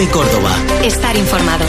COPE Córdoba. Estar informado.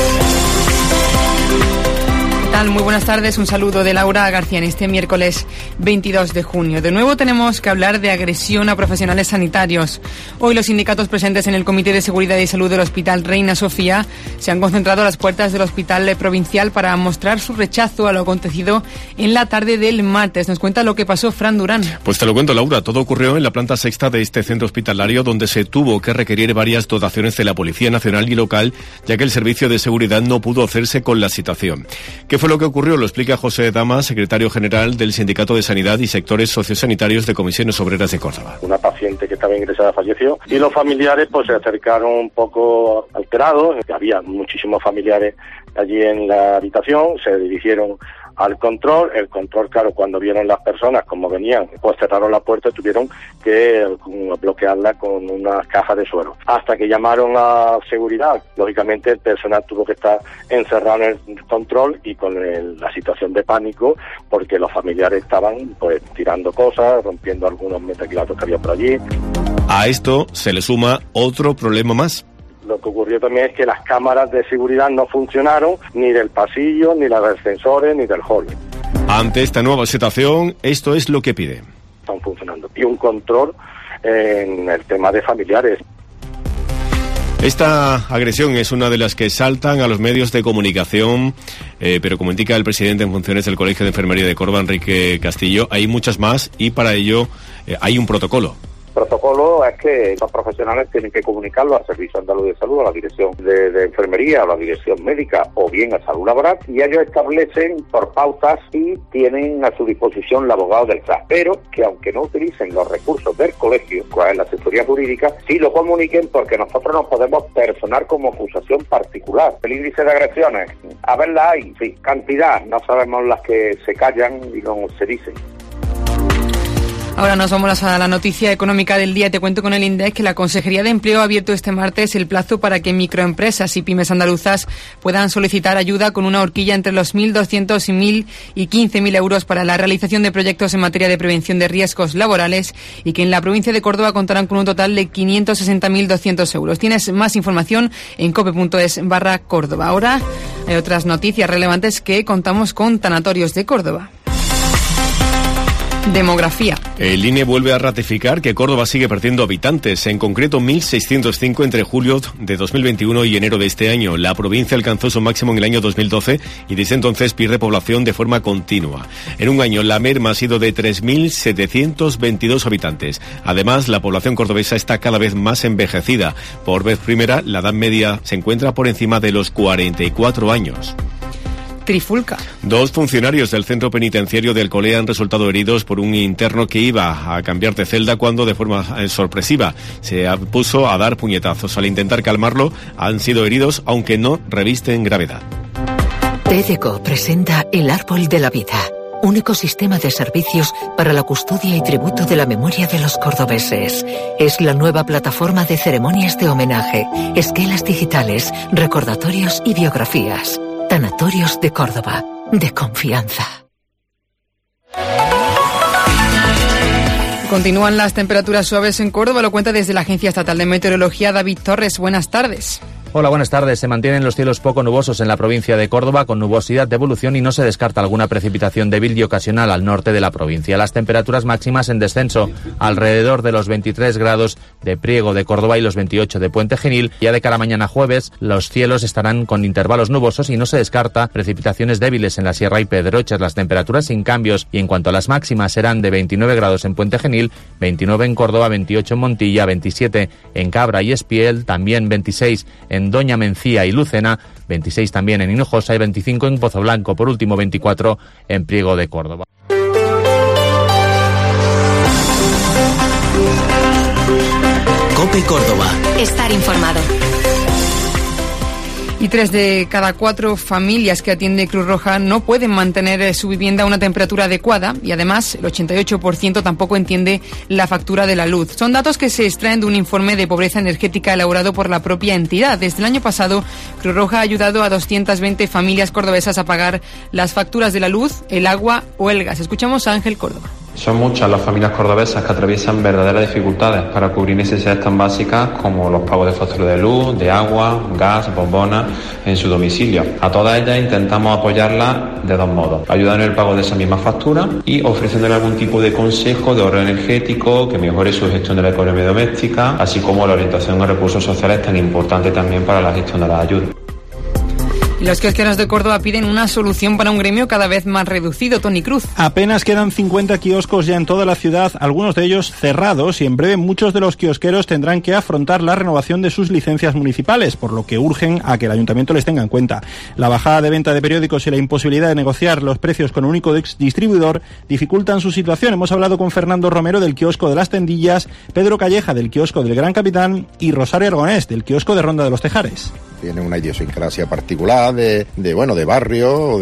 ¿Qué tal? Muy buenas tardes, un saludo de Laura García en este miércoles 22 de junio. De nuevo tenemos que hablar de agresión a profesionales sanitarios. Hoy los sindicatos presentes en el Comité de Seguridad y Salud del Hospital Reina Sofía se han concentrado a las puertas del Hospital Provincial para mostrar su rechazo a lo acontecido en la tarde del martes. Nos cuenta lo que pasó Fran Durán. Pues te lo cuento, Laura. Todo ocurrió en la planta sexta de este centro hospitalario, donde se tuvo que requerir varias dotaciones de la Policía Nacional y local, ya que el servicio de seguridad no pudo hacerse con la situación. ¿Qué fue lo que ocurrió? Lo explica José Dama, secretario general del Sindicato de Sanidad y Sectores Sociosanitarios de Comisiones Obreras de Córdoba. Una paciente que estaba ingresada falleció y los familiares pues se acercaron un poco alterados. Había muchísimos familiares allí en la habitación, se dirigieron al control. El control, claro, cuando vieron las personas como venían, pues cerraron la puerta y tuvieron que bloquearla con unas cajas de suero. Hasta que llamaron a seguridad, lógicamente el personal tuvo que estar encerrado en el control y con la situación de pánico, porque los familiares estaban pues tirando cosas, rompiendo algunos metacrilatos que había por allí. A esto se le suma otro problema más. Lo que ocurrió también es que las cámaras de seguridad no funcionaron, ni del pasillo, ni las de ascensores, ni del hall. Ante esta nueva situación, esto es lo que pide. Están funcionando. Y un control en el tema de familiares. Esta agresión es una de las que saltan a los medios de comunicación, pero como indica el presidente en funciones del Colegio de Enfermería de Córdoba, Enrique Castillo, hay muchas más y para ello hay un protocolo. El protocolo es que los profesionales tienen que comunicarlo al Servicio Andaluz de Salud, a la Dirección de Enfermería, a la Dirección Médica o bien a Salud Laboral, y ellos establecen por pautas y tienen a su disposición el abogado del CRAS, pero que aunque no utilicen los recursos del colegio, cuál es la asesoría jurídica, sí lo comuniquen, porque nosotros nos podemos personar como acusación particular. El índice de agresiones, a verla hay, sí, cantidad, no sabemos las que se callan y no se dicen. Ahora nos vamos a la noticia económica del día. Te cuento con el INDEC que la Consejería de Empleo ha abierto este martes el plazo para que microempresas y pymes andaluzas puedan solicitar ayuda con una horquilla entre los 1.200 y 1.000 y 15.000 euros para la realización de proyectos en materia de prevención de riesgos laborales y que en la provincia de Córdoba contarán con un total de 560.200 euros. Tienes más información en cope.es/Córdoba. Ahora hay otras noticias relevantes que contamos con Tanatorios de Córdoba. Demografía. El INE vuelve a ratificar que Córdoba sigue perdiendo habitantes, en concreto 1.605 entre julio de 2021 y enero de este año. La provincia alcanzó su máximo en el año 2012 y desde entonces pierde población de forma continua. En un año la merma ha sido de 3.722 habitantes. Además, la población cordobesa está cada vez más envejecida. Por vez primera, la edad media se encuentra por encima de los 44 años. Trifulca. 2 funcionarios del centro penitenciario de Alcolea han resultado heridos por un interno que iba a cambiar de celda cuando de forma sorpresiva se puso a dar puñetazos. Al intentar calmarlo han sido heridos, aunque no revisten gravedad. TDCO presenta El Árbol de la Vida, un ecosistema de servicios para la custodia y tributo de la memoria de los cordobeses. Es la nueva plataforma de ceremonias de homenaje, esquelas digitales, recordatorios y biografías. Tanatorios de Córdoba, de confianza. Continúan las temperaturas suaves en Córdoba, lo cuenta desde la Agencia Estatal de Meteorología David Torres. Buenas tardes. Hola, buenas tardes. Se mantienen los cielos poco nubosos en la provincia de Córdoba, con nubosidad de evolución y no se descarta alguna precipitación débil y ocasional al norte de la provincia. Las temperaturas máximas en descenso, alrededor de los 23 grados de Priego de Córdoba y los 28 de Puente Genil. Ya de cara a mañana jueves, los cielos estarán con intervalos nubosos y no se descarta precipitaciones débiles en la Sierra y Pedroches. Las temperaturas sin cambios y en cuanto a las máximas serán de 29 grados en Puente Genil, 29 en Córdoba, 28 en Montilla, 27 en Cabra y Espiel, también 26 en Doña Mencía y Lucena, 26 también en Hinojosa y 25 en Pozoblanco, por último 24 en Priego de Córdoba. COPE Córdoba. Estar informado. Y 3 de cada 4 familias que atiende Cruz Roja no pueden mantener su vivienda a una temperatura adecuada y además el 88% tampoco entiende la factura de la luz. Son datos que se extraen de un informe de pobreza energética elaborado por la propia entidad. Desde el año pasado, Cruz Roja ha ayudado a 220 familias cordobesas a pagar las facturas de la luz, el agua o el gas. Escuchamos a Ángel Córdoba. Son muchas las familias cordobesas que atraviesan verdaderas dificultades para cubrir necesidades tan básicas como los pagos de factura de luz, de agua, gas, bombonas en su domicilio. A todas ellas intentamos apoyarlas de dos modos: ayudando en el pago de esa misma factura y ofreciéndole algún tipo de consejo de ahorro energético que mejore su gestión de la economía doméstica, así como la orientación a recursos sociales, tan importante también para la gestión de las ayudas. Los kiosqueros de Córdoba piden una solución para un gremio cada vez más reducido. Toni Cruz. Apenas quedan 50 kioscos ya en toda la ciudad, algunos de ellos cerrados, y en breve muchos de los kiosqueros tendrán que afrontar la renovación de sus licencias municipales, por lo que urgen a que el ayuntamiento les tenga en cuenta. La bajada de venta de periódicos y la imposibilidad de negociar los precios con un único distribuidor dificultan su situación. Hemos hablado con Fernando Romero del kiosco de Las Tendillas, Pedro Calleja del kiosco del Gran Capitán y Rosario Aragonés del kiosco de Ronda de los Tejares. Tiene una idiosincrasia particular de barrio,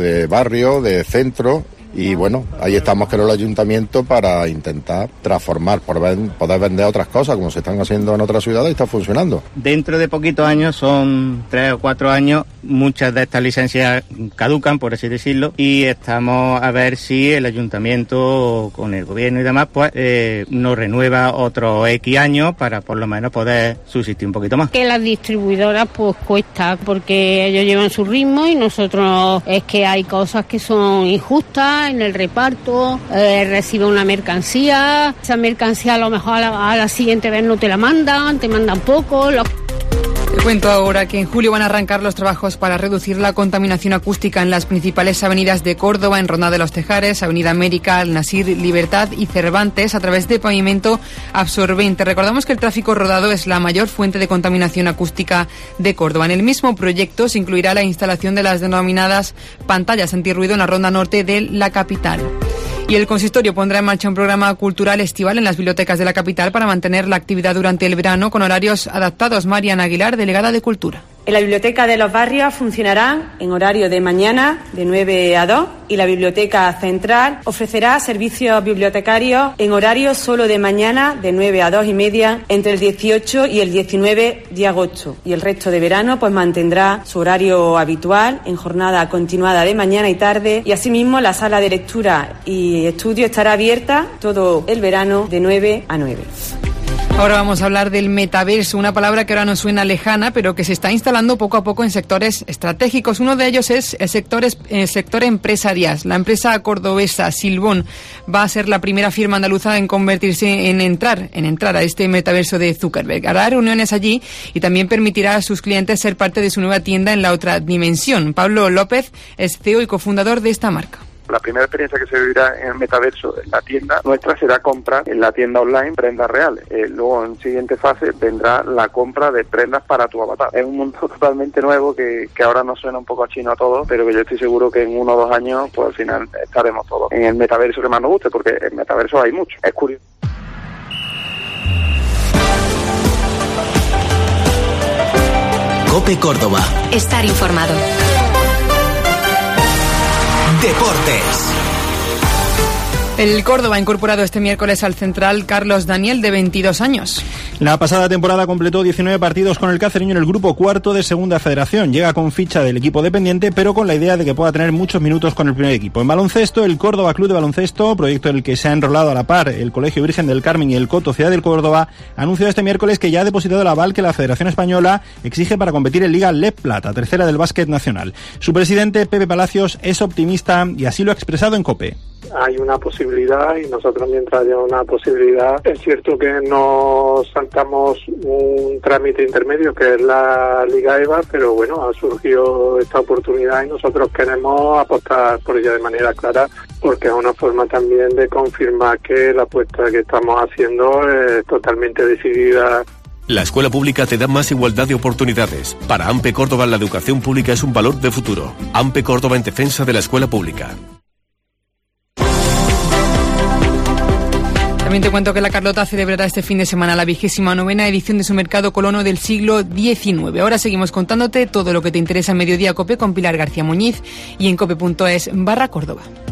de centro, y bueno, ahí estamos con el ayuntamiento para intentar transformar, poder vender otras cosas como se están haciendo en otras ciudades y está funcionando. Dentro de poquitos años, son 3 o 4 años, muchas de estas licencias caducan, por así decirlo, y estamos a ver si el ayuntamiento con el gobierno y demás pues nos renueva otros X años para por lo menos poder subsistir un poquito más. Que las distribuidoras pues cuesta, porque ellos llevan su ritmo y nosotros es que hay cosas que son injustas en el reparto, recibe una mercancía, esa mercancía a lo mejor a la siguiente vez no te la mandan, te mandan poco. Te cuento ahora que en julio van a arrancar los trabajos para reducir la contaminación acústica en las principales avenidas de Córdoba, en Ronda de los Tejares, Avenida América, Al-Nasir, Libertad y Cervantes, a través de pavimento absorbente. Recordamos que el tráfico rodado es la mayor fuente de contaminación acústica de Córdoba. En el mismo proyecto se incluirá la instalación de las denominadas pantallas antirruido en la ronda norte de la capital. Y el consistorio pondrá en marcha un programa cultural estival en las bibliotecas de la capital para mantener la actividad durante el verano con horarios adaptados. Mariana Aguilar, delegada de Cultura. En la Biblioteca de los Barrios funcionará en horario de mañana de 9 a 2 y la Biblioteca Central ofrecerá servicios bibliotecarios en horario solo de mañana de 9 a 2 y media entre el 18 y el 19 de agosto. Y el resto de verano pues mantendrá su horario habitual en jornada continuada de mañana y tarde, y asimismo la sala de lectura y estudio estará abierta todo el verano de 9 a 9. Ahora vamos a hablar del metaverso, una palabra que ahora nos suena lejana, pero que se está instalando poco a poco en sectores estratégicos. Uno de ellos es el sector empresarial. La empresa cordobesa Silbón va a ser la primera firma andaluza en convertirse en entrar a este metaverso de Zuckerberg. Hará reuniones allí y también permitirá a sus clientes ser parte de su nueva tienda en la otra dimensión. Pablo López es CEO y cofundador de esta marca. La primera experiencia que se vivirá en el metaverso en la tienda nuestra será comprar en la tienda online prendas reales. Luego, en siguiente fase, vendrá la compra de prendas para tu avatar. Es un mundo totalmente nuevo que ahora nos suena un poco a chino a todos, pero que yo estoy seguro que en 1 o 2 años, pues al final estaremos todos en el metaverso que más nos guste, porque en metaverso hay mucho. Es curioso. COPE Córdoba. Estar informado. Deportes. El Córdoba ha incorporado este miércoles al central Carlos Daniel, de 22 años. La pasada temporada completó 19 partidos con el cacereño en el grupo cuarto de Segunda Federación. Llega con ficha del equipo dependiente, pero con la idea de que pueda tener muchos minutos con el primer equipo. En baloncesto, el Córdoba Club de Baloncesto, proyecto en el que se ha enrolado a la par el Colegio Virgen del Carmen y el Coto Ciudad del Córdoba, anunció este miércoles que ya ha depositado el aval que la Federación Española exige para competir en Liga LEP Plata, tercera del básquet nacional. Su presidente, Pepe Palacios, es optimista y así lo ha expresado en COPE. Hay una posibilidad y nosotros, mientras haya una posibilidad, es cierto que nos saltamos un trámite intermedio que es la Liga EVA, pero bueno, ha surgido esta oportunidad y nosotros queremos apostar por ella de manera clara, porque es una forma también de confirmar que la apuesta que estamos haciendo es totalmente decidida. La escuela pública te da más igualdad de oportunidades. Para AMPE Córdoba, la educación pública es un valor de futuro. AMPE Córdoba, en defensa de la escuela pública. También te cuento que la Carlota celebrará este fin de semana la 29ª edición de su mercado colono del siglo XIX. Ahora seguimos contándote todo lo que te interesa en Mediodía COPE con Pilar García Muñiz y en cope.es/Córdoba.